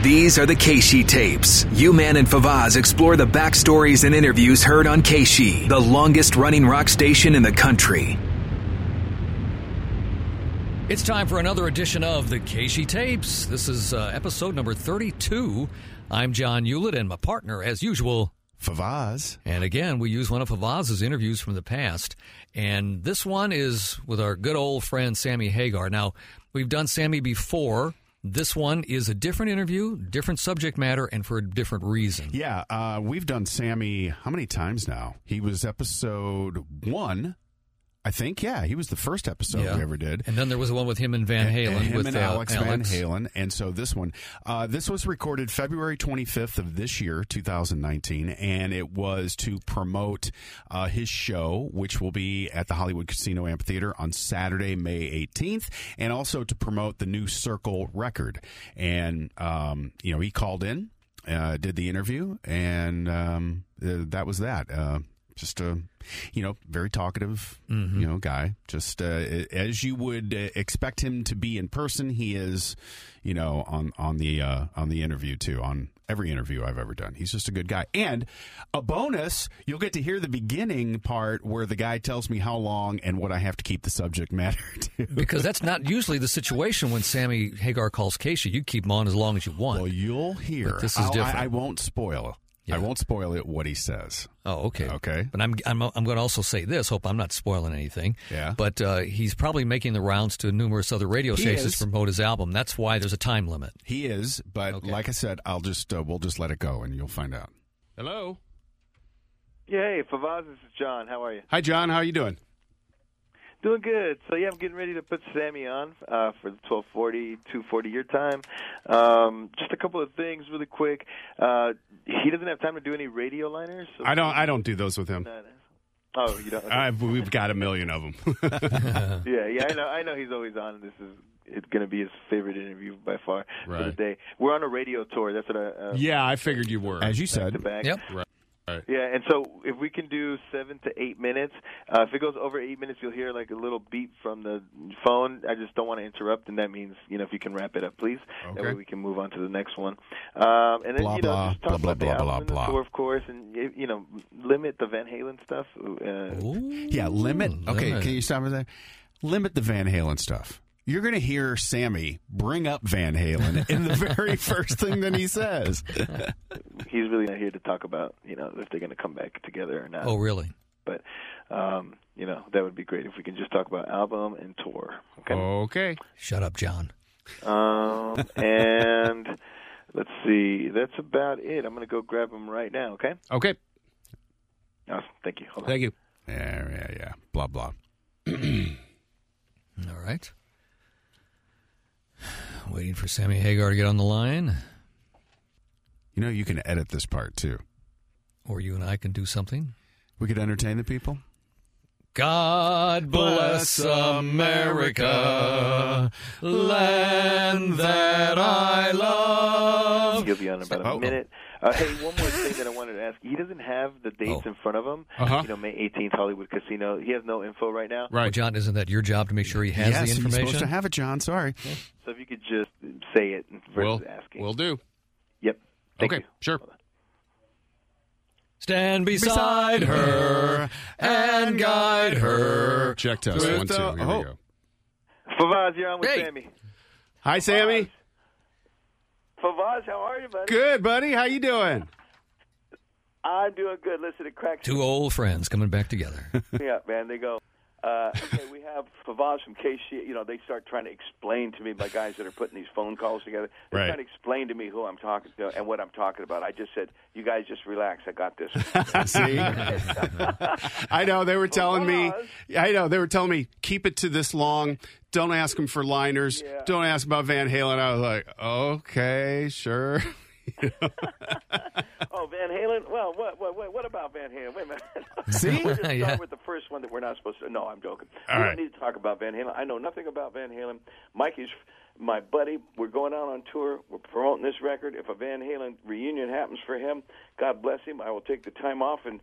These are the Keishi tapes. U-Man and Fawaz explore the backstories and interviews heard on Keishi, the longest-running rock station in the country. It's time for another edition of the Keishi tapes. This is episode number 32. I'm John Hewlett, and my partner, as usual, Fawaz. And again, we use one of Fawaz's interviews from the past. And this one is with our good old friend, Sammy Hagar. Now, we've done Sammy before. This one is a different interview, different subject matter, and for a different reason. Yeah, we've done Sammy how many times now? He was episode 1. I think, yeah, he was the first episode we ever did. And then there was the one with him and Van Halen. Him with and Alex Van Halen. And so this one, this was recorded February 25th of this year, 2019, and it was to promote his show, which will be at the Hollywood Casino Amphitheater on Saturday, May 18th, and also to promote the new Circle record. And, he called in, did the interview, and that was that. Just a, very talkative, guy. Just as you would expect him to be in person, he is, on the interview too. On every interview I've ever done, he's just a good guy. And a bonus, you'll get to hear the beginning part where the guy tells me how long and what I have to keep the subject matter to. Because that's not usually the situation when Sammy Hagar calls Keishi. You keep him on as long as you want. Well, you'll hear. But this is different. I won't spoil. Yeah. I won't spoil it what he says. Oh, okay. Okay. But I'm going to also say this. Hope I'm not spoiling anything. Yeah. But he's probably making the rounds to numerous other radio stations to promote his album. That's why there's a time limit. He is, but like I said, we'll just let it go and you'll find out. Hello. Yeah, hey, Fawaz, this is John. How are you? Hi, John. How are you doing? Doing good. So, I'm getting ready to put Sammy on for the 12:40, 2:40 your time. Just a couple of things really quick. He doesn't have time to do any radio liners. So I don't do those with him. Oh, you don't? Okay. We've got a million of them. Yeah, I know he's always on. It's going to be his favorite interview by far for the day. We're on a radio tour. That's what I figured you were. As you said. Yep. Right. Yeah, and so if we can do 7 to 8 minutes, if it goes over 8 minutes, you'll hear like a little beep from the phone. I just don't want to interrupt, and that means if you can wrap it up, please. Okay. That way we can move on to the next one. And then just talk about the album and the tour, of course, and limit the Van Halen stuff. Limit. Okay, can you stop me there? Limit the Van Halen stuff. You're going to hear Sammy bring up Van Halen in the very first thing that he says. He's really not here to talk about, if they're going to come back together or not. Oh, really? But, that would be great if we can just talk about album and tour. Okay. Shut up, John. And let's see. That's about it. I'm going to go grab him right now, okay? Okay. Awesome. Thank you. Hold on. Thank you. Yeah. Blah, blah. All right. Waiting for Sammy Hagar to get on the line. You can edit this part, too. Or you and I can do something. We could entertain the people. God bless America, land that I love. He'll be on in about a minute. Hey, one more thing that I wanted to ask. He doesn't have the dates in front of him. May 18th, Hollywood Casino. He has no info right now. Right. Well, John, isn't that your job to make sure he has the information? Yes, he's supposed to have it, John. Sorry. Okay. So if you could just say it versus asking. Will do. Yep. Thank you. Sure. Stand beside her and guide her. Check test. 1, 2. Here we go. Fawaz, you're on with Sammy. Hi, Sammy. Fawaz, how are you, buddy? Good, buddy. How you doing? I'm doing good. Listen, it cracks. Two old friends coming back together. Yeah, man. They go, okay, we have Fawaz from KC. They start trying to explain to me, my guys that are putting these phone calls together, they're trying to explain to me who I'm talking to and what I'm talking about. I just said, you guys just relax. I got this. See? I know. They were telling me, keep it to this long. Don't ask them for liners. Yeah. Don't ask about Van Halen. I was like, okay, sure. Oh, Van Halen? Well, what about Van Halen? Wait a minute. See? We'll just start with the first one that we're not supposed to. No, I'm joking. We don't need to talk about Van Halen. I know nothing about Van Halen. Mike is my buddy. We're going out on tour. We're promoting this record. If a Van Halen reunion happens for him, God bless him. I will take the time off and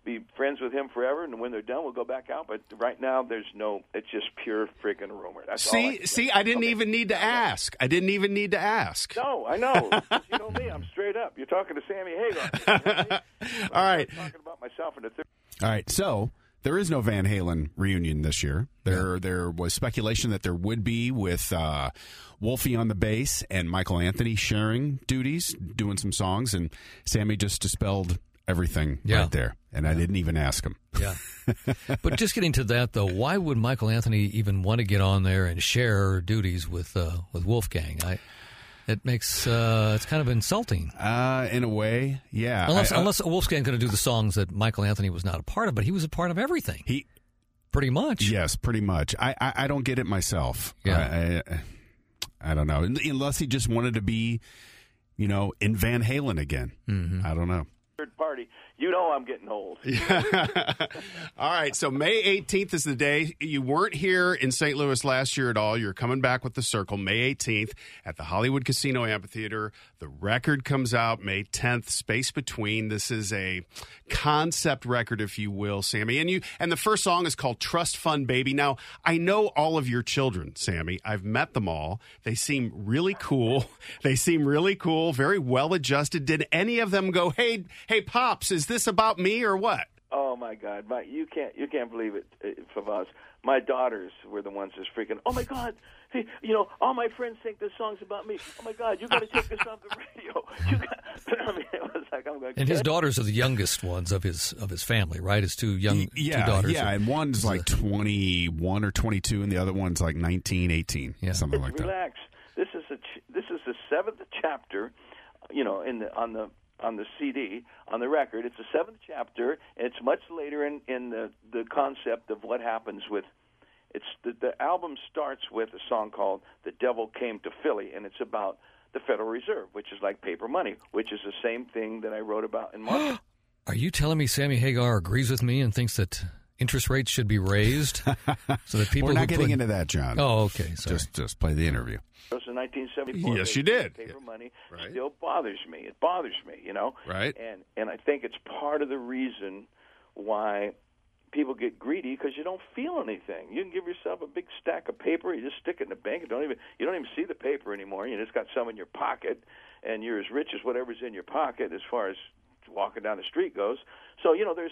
be friends with him forever, and when they're done, we'll go back out. But right now, it's just pure freaking rumor. That's all I didn't even need to ask. I didn't even need to ask. No, I know. You know me, I'm straight up. You're talking to Sammy Hagar. You know me? All right. I'm talking about myself in the third. All right, so there is no Van Halen reunion this year. There was speculation that there would be with Wolfie on the bass and Michael Anthony sharing duties, doing some songs, and Sammy just dispelled everything right there, and I didn't even ask him. Yeah. But just getting to that, though, why would Michael Anthony even want to get on there and share duties with Wolfgang? It makes it's kind of insulting. In a way, yeah. Unless Wolfgang going to do the songs that Michael Anthony was not a part of, but he was a part of everything. Pretty much. Yes, pretty much. I don't get it myself. Yeah. I don't know. Unless he just wanted to be, in Van Halen again. Mm-hmm. I don't know. Third party. You know I'm getting old. All right, so May 18th is the day. You weren't here in St. Louis last year at all. You're coming back with the Circle May 18th at the Hollywood Casino Amphitheater. The record comes out May 10th, Space Between. This is a concept record, if you will, Sammy. And the first song is called Trust Fund Baby. Now, I know all of your children, Sammy. I've met them all. They seem really cool. Very well-adjusted. Did any of them go, hey, Pops, is this about me or what? Oh my God, you can't believe it, Favaz. My daughters were the ones just freaking. Oh my God, hey, all my friends think this song's about me. Oh my God, you got to take this off the radio. It was like I'm going. And his daughters are the youngest ones of his family, right? His two daughters. Yeah, and one's like 21 or 22, and the other one's like 19, 18, something like that. Relax. This is the seventh chapter. On the CD, on the record. It's the seventh chapter, and it's much later in the concept of what happens with. The album starts with a song called "The Devil Came to Philly," and it's about the Federal Reserve, which is like paper money, which is the same thing that I wrote about in March. Are you telling me Sammy Hagar agrees with me and thinks that interest rates should be raised so that people? We're not getting into that, John. Oh, okay. Sorry. Just play the interview. It was in 1974. Yes, you did. Paper money still bothers me. It bothers me, Right. And I think it's part of the reason why people get greedy, because you don't feel anything. You can give yourself a big stack of paper, you just stick it in the bank, you don't even see the paper anymore. You just got some in your pocket, and you're as rich as whatever's in your pocket as far as walking down the street goes. So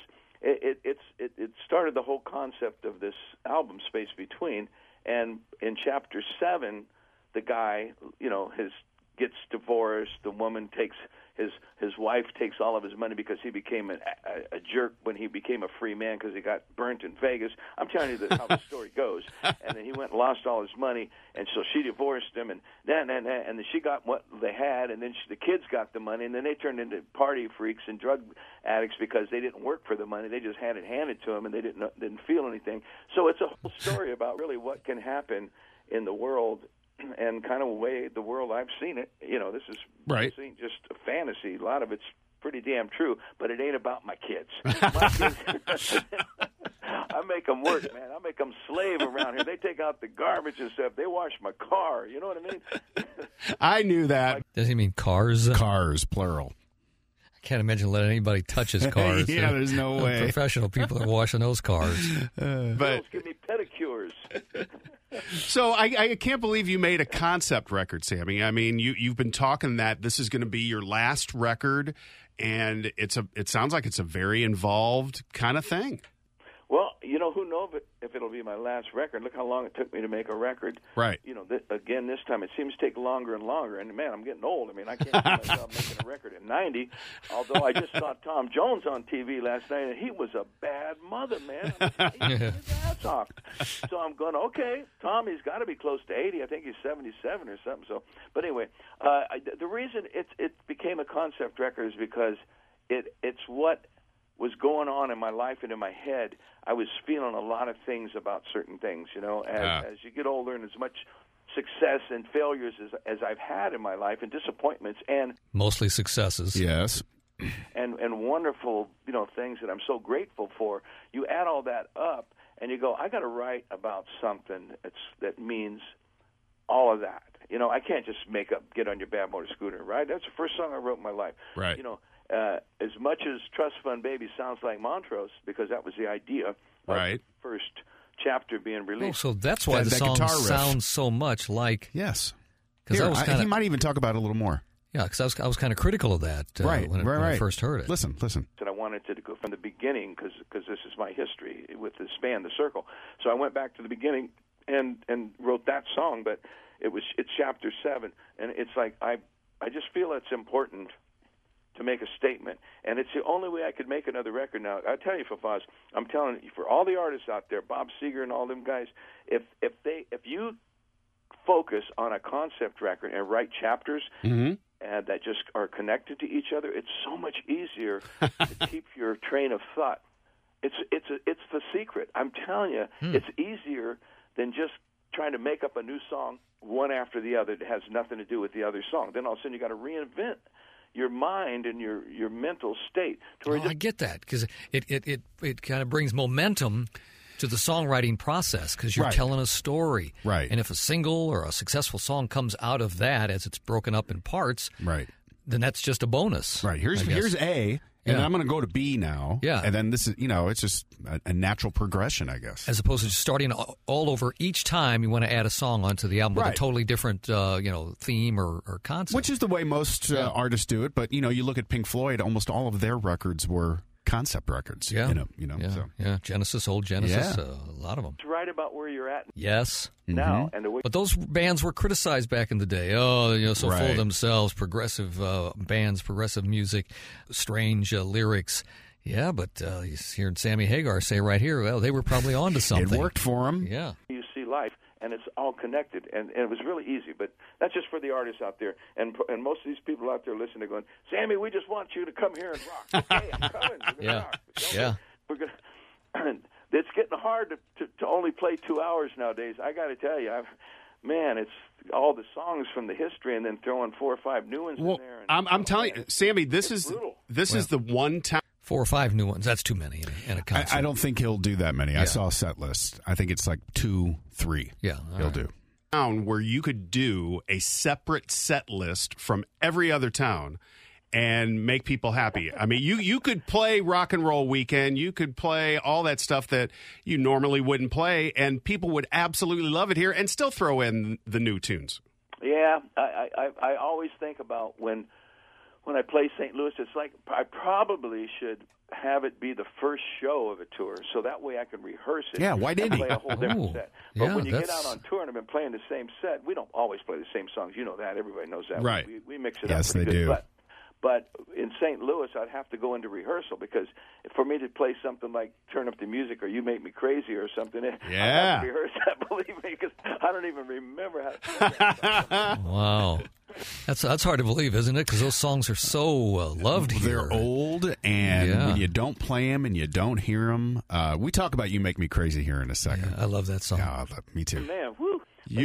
it started the whole concept of this album, Space Between, and in Chapter 7. The guy, gets divorced. The woman takes his wife takes all of his money because he became a jerk when he became a free man because he got burnt in Vegas. I'm telling you how the story goes. And then he went and lost all his money, and so she divorced him, and then she got what they had, and then the kids got the money, and then they turned into party freaks and drug addicts because they didn't work for the money. They just had it handed to them, and they didn't feel anything. So it's a whole story about really what can happen in the world. And kind of the way the world I've seen it, this is right. I've seen just a fantasy. A lot of it's pretty damn true, but it ain't about my kids. My kids I make them work, man. I make them slave around here. They take out the garbage and stuff. They wash my car. You know what I mean? I knew that. Does he mean cars? Cars, plural. I can't imagine letting anybody touch his cars. Yeah, there's no way. Professional people are washing those cars. But give me pedicures. So I can't believe you made a concept record, Sammy. I mean, you've been talking that this is going to be your last record, and it sounds like it's a very involved kind of thing. Well, who knows if it'll be my last record. Look how long it took me to make a record. Right. Again, this time it seems to take longer and longer. And, man, I'm getting old. I mean, I can't see myself making a record at 90, although I just saw Tom Jones on TV last night, and he was a bad mother, man. I mean, he was his ass off. So I'm going, okay, Tom, he's got to be close to 80. I think he's 77 or something. So, but anyway, the reason it became a concept record is because it's what was going on in my life and in my head. I was feeling a lot of things about certain things, as you get older, and as much success and failures as I've had in my life, and disappointments, and mostly successes. Yes. And wonderful, things that I'm so grateful for. You add all that up, and you go, I got to write about something that means all of that. I can't just get on your bad motor scooter, right? That's the first song I wrote in my life. Right. as much as Trust Fund Baby sounds like Montrose, because that was the idea of the first chapter being released. Oh, so that's why the song sounds so much like... Yes. Because he might even talk about it a little more. Yeah, because I was kind of critical of that when I first heard it. Listen. And I wanted to go from the beginning because this is my history with this band, The Circle. So I went back to the beginning and wrote that song, but it's chapter 7, and it's like I just feel it's important to make a statement, and it's the only way I could make another record. Now, I tell you, Fafaz, I'm telling you, for all the artists out there, Bob Seger and all them guys, if you focus on a concept record and write chapters and that just are connected to each other, it's so much easier to keep your train of thought. It's the secret. I'm telling you, it's easier than just trying to make up a new song one after the other that has nothing to do with the other song. Then all of a sudden you got to reinvent your mind and your mental state. I get that, because it kind of brings momentum to the songwriting process, because you're telling a story. Right. And if a single or a successful song comes out of that as it's broken up in parts, then that's just a bonus. Right. Here's A, and I'm going to go to B now. Yeah. And then this is, it's just a natural progression, I guess. As opposed to just starting all over each time you want to add a song onto the album with a totally different, theme or concept. Which is the way most artists do it. But, you look at Pink Floyd, almost all of their records were concept records. Yeah. So. Genesis, old Genesis, a lot of them. To write about where you're at. Yes. Now. But those bands were criticized back in the day. So full of themselves, progressive bands, progressive music, strange lyrics. Yeah, but hearing Sammy Hagar say right here, well, they were probably on to something. It worked for them. Yeah. You see life, and it's all connected, and it was really easy. But that's just for the artists out there. And most of these people out there listening are going, Sammy, we just want you to come here and rock. Okay, I'm coming. We're gonna rock. We're gonna. It's getting hard to only play 2 hours nowadays. I got to tell you, it's all the songs from the history, and then throwing 4 or 5 new ones in there. And, I'm telling you, Sammy, this is the one time. 4 or 5 new ones. That's too many in a concert. I don't think he'll do that many. Yeah. I saw a set list. I think it's like 2, 3. Yeah, he'll do. Town where you could do a separate set list from every other town and make people happy. I mean, you could play Rock and Roll Weekend. You could play all that stuff that you normally wouldn't play, and people would absolutely love it here and still throw in the new tunes. Yeah, I always think about when I play St. Louis, it's like I probably should have it be the first show of a tour, so that way I can rehearse it. Yeah, why didn't play a whole different set? But when you get out on tour and I've been playing the same set, we don't always play the same songs. You know that. Everybody knows that. Right. We mix it up. Yes, they good. do. But in St. Louis, I'd have to go into rehearsal, because for me to play something like Turn Up the Music or You Make Me Crazy or something, I have to rehearse that, believe me, because I don't even remember how to play that. Wow. That's hard to believe, isn't it? Because those songs are so loved here. They're old, and when you don't play them and you don't hear them, we talk about You Make Me Crazy here in a second. Yeah, I love that song. Yeah, me too. Man, woo.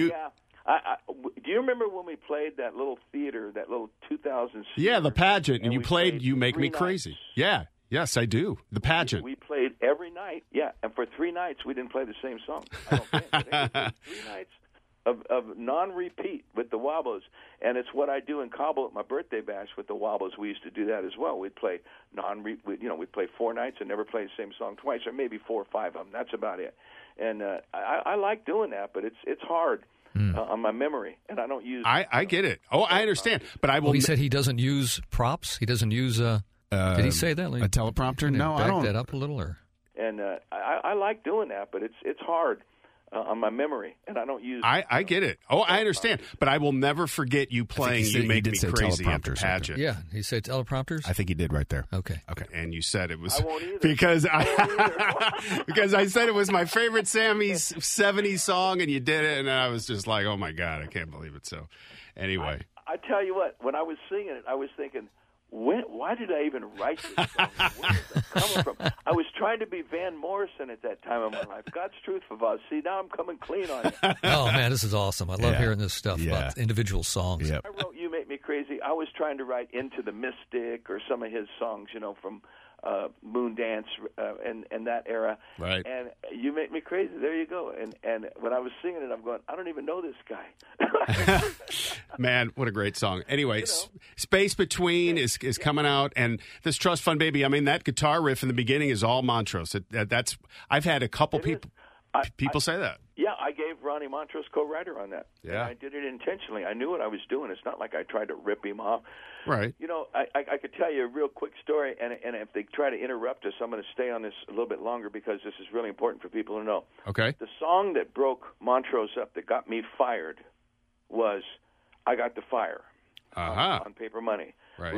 Do you remember when we played that little theater, that little 2000? Yeah, the pageant, and you played You Make Me nights. Crazy. Yeah, yes, I do. The pageant. We played every night. Yeah, and for 3 nights we didn't play the same song. I don't think. I think we played 3 nights of non-repeat with the Wobbles, and it's what I do in Cabo at my birthday bash with the Wobbles. We used to do that as well. We'd play we'd play 4 nights and never play the same song twice, or maybe 4 or 5 of them. That's about it. And I like doing that, but it's hard. On my memory, and I don't use. I get it. Oh, I understand, but I will. Well, he said he doesn't use props. He doesn't use. Did he say that? A teleprompter? No, I don't. Back that up a little, or. And I like doing that, but it's hard on my memory, and I don't use. I get it. Oh, I understand, but I will never forget you playing You Make Me Crazy at the pageant. Yeah, he said teleprompters. I think he did right there. Okay. And you said it was I won't either. because I said it was my favorite Sammy's 70s song, and you did it, and I was just like, oh my God, I can't believe it. So, anyway, I tell you what, when I was singing it, I was thinking, why did I even write this song? Where is that coming from? I was trying to be Van Morrison at that time of my life. God's truth, Fafaz. See, now I'm coming clean on you. Oh, man, this is awesome. I love hearing this stuff about individual songs. Yep. I wrote You Make Me Crazy. I was trying to write Into the Mystic or some of his songs, from Moon Dance and that era. Right. And You Make Me Crazy. There you go. And when I was singing it, I'm going, I don't even know this guy. Man, what a great song. Anyway, Space Between is coming out, and this Trust Fund Baby, I mean, that guitar riff in the beginning is all Montrose. I've had a couple people say that. Yeah, I gave Ronnie Montrose co-writer on that. Yeah. And I did it intentionally. I knew what I was doing. It's not like I tried to rip him off. Right. You know, I could tell you a real quick story, and if they try to interrupt us, I'm going to stay on this a little bit longer because this is really important for people to know. Okay. The song that broke Montrose up, that got me fired, was I Got the Fire on Paper Money. Right.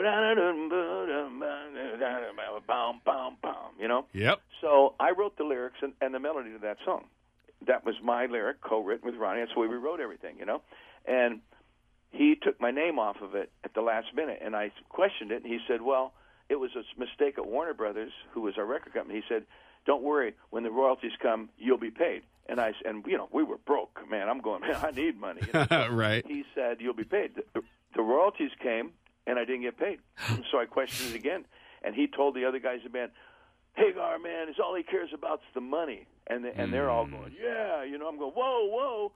You know? Yep. So I wrote the lyrics and the melody to that song. That was my lyric, co-written with Ronnie. That's the way we wrote everything, you know? And he took my name off of it at the last minute, and I questioned it, and he said, well, it was a mistake at Warner Brothers, who was our record company. He said, don't worry, when the royalties come, you'll be paid. And you know, we were broke, man. I'm going, man, I need money. You know? Right. He said, you'll be paid. The royalties came, and I didn't get paid. So I questioned it again, and he told the other guys in the band, Hagar, man, all he cares about is the money. And they're all going, yeah, you know. I'm going, whoa.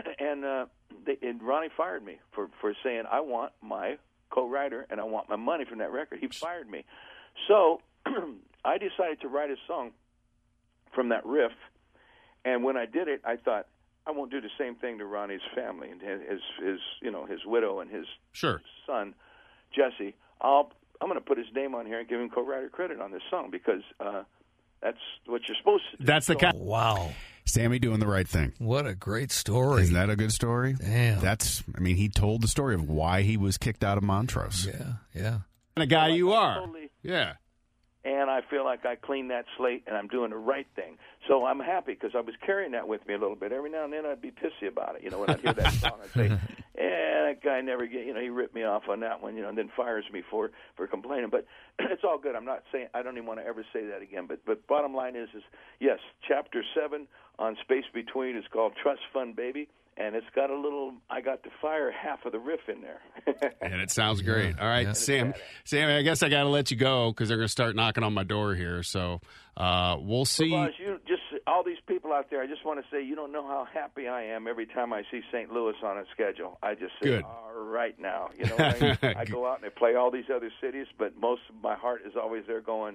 And Ronnie fired me for saying, I want my co-writer and I want my money from that record. He fired me. So I decided to write a song from that riff. And when I did it, I thought, I won't do the same thing to Ronnie's family and his widow and his son, Jesse. I'm going to put his name on here and give him co-writer credit on this song because that's what you're supposed to do. That's the kind. Wow. Sammy doing the right thing. What a great story. Isn't that a good story? Damn. He told the story of why he was kicked out of Montrose. Yeah. And a guy you are. Totally, yeah. And I feel like I cleaned that slate and I'm doing the right thing. So I'm happy because I was carrying that with me a little bit. Every now and then I'd be pissy about it. You know, when I hear that song, I'd say, that guy never get, you know, he ripped me off on that one, you know, and then fires me for complaining. But it's all good. I'm not saying, I don't even want to ever say that again. But bottom line is yes, Chapter 7 on Space Between is called Trust Fund Baby. And it's got a little, I got to fire half of the riff in there. And it sounds great. All right, Sam, I guess I got to let you go because they're going to start knocking on my door here. So we'll see. Because all these people out there, I just want to say, you don't know how happy I am every time I see St. Louis on a schedule. I just say, good. All right now. You know what I mean? I go out and I play all these other cities, but most of my heart is always there going,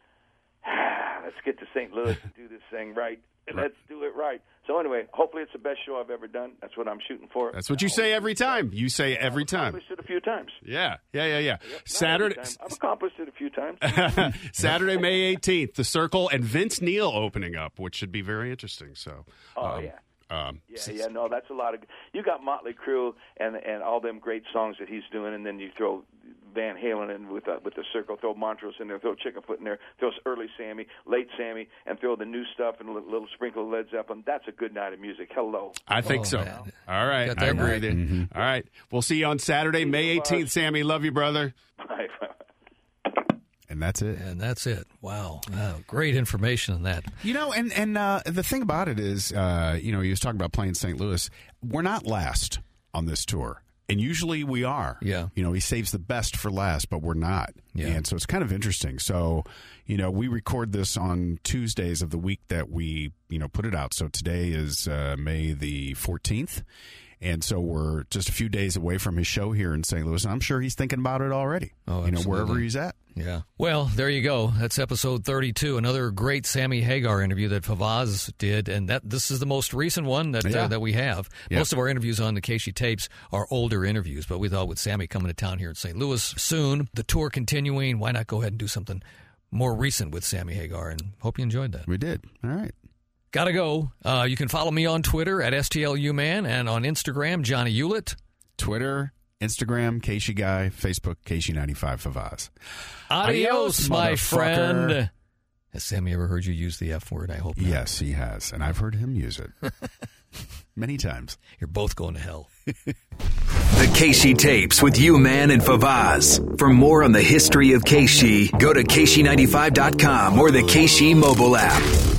let's get to St. Louis and do this thing right. And let's do it right. So anyway, hopefully it's the best show I've ever done. That's what I'm shooting for. That's what you say every time. You say every time. I've accomplished it a few times. Yeah. Yep, Saturday. I've accomplished it a few times. Saturday, May 18th, The Circle and Vince Neil opening up, which should be very interesting. So. No, that's a lot of. You got Motley Crue and all them great songs that he's doing, and then you throw Van Halen in with the Circle, throw Montrose in there, throw Chickenfoot in there, throw early Sammy, late Sammy, and throw the new stuff and a little sprinkle of Led Zeppelin. That's a good night of music. Hello. I think so. Man. All right, I agree with you. Mm-hmm. All right, we'll see you on Saturday, May 18th. Sammy, love you, brother. Bye. And that's it. Wow. Great information on that. You know, and the thing about it is, he was talking about playing St. Louis. We're not last on this tour. And usually we are. Yeah. You know, he saves the best for last, but we're not. Yeah. And so it's kind of interesting. So, we record this on Tuesdays of the week that we, put it out. So today is May the 14th. And so we're just a few days away from his show here in St. Louis, and I'm sure he's thinking about it already. Oh, absolutely. Wherever he's at. Yeah. Well, there you go. That's episode 32. Another great Sammy Hagar interview that Favaz did, and this is the most recent one that we have. Yeah. Most of our interviews on the KSHE tapes are older interviews, but we thought with Sammy coming to town here in St. Louis soon, the tour continuing, why not go ahead and do something more recent with Sammy Hagar? And hope you enjoyed that. We did. All right. Gotta go. You can follow me on Twitter at STLUman and on Instagram, Johnny Hewlett. Twitter, Instagram, KSHE Guy, Facebook, KSHE95 Favaz. Adios, my friend. Has Sammy ever heard you use the F word? I hope not. Yes, he has, and I've heard him use it many times. You're both going to hell. The KSHE tapes with U-Man and Favaz. For more on the history of KSHE, go to KSHE95.com or the KSHE mobile app.